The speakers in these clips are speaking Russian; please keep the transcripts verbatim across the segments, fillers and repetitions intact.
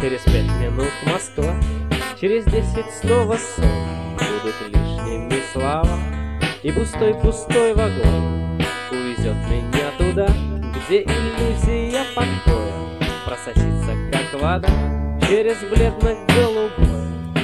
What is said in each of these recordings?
Через пять минут Москва, через десять снова сон. Будут лишними слова и пустой-пустой вагон увезет меня туда, где иллюзия покоя просочится, как вода, через бледно-голубой.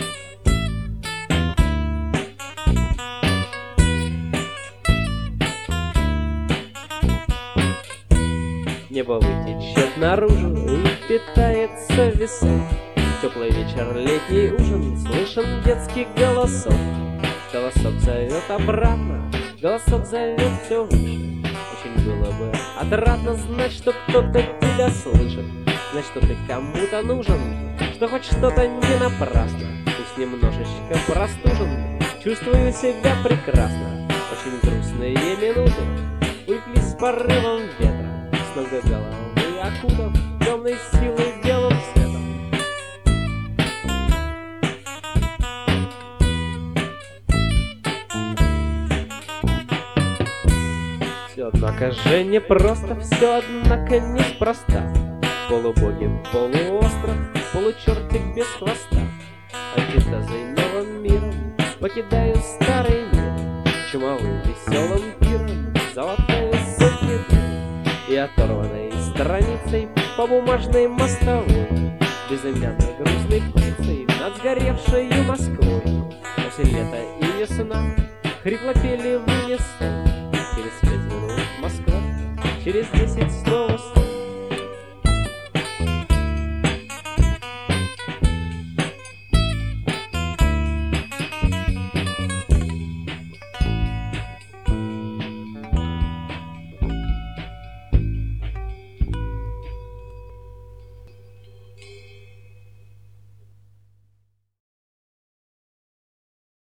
Небо вытечет наружу и питается весом. Теплый вечер, летний ужин, слышен детский голосок. Голосок зовет обратно, голосок зовет все выше. Очень было бы отрадно знать, что кто-то тебя слышит, знать, что ты кому-то нужен, что хоть что-то не напрасно. Пусть немножечко простужен, чувствую себя прекрасно. Очень грустные минуты выпли с порывом ветра, с ног до головы окутав темной силой белым светом. Все, однако же непросто, все, однако неспроста. Полубоги, полуостров, получертик без хвоста. Антитезой новым миром покидаю старый мир, чумовым веселым пиром, золотые сотни дней и оторванной страницей по бумажной мостовой, безымянной грустной птицей над сгоревшей Москвой. После лета и весна хрипло пели в унисон. Через пять минут Москва, через десять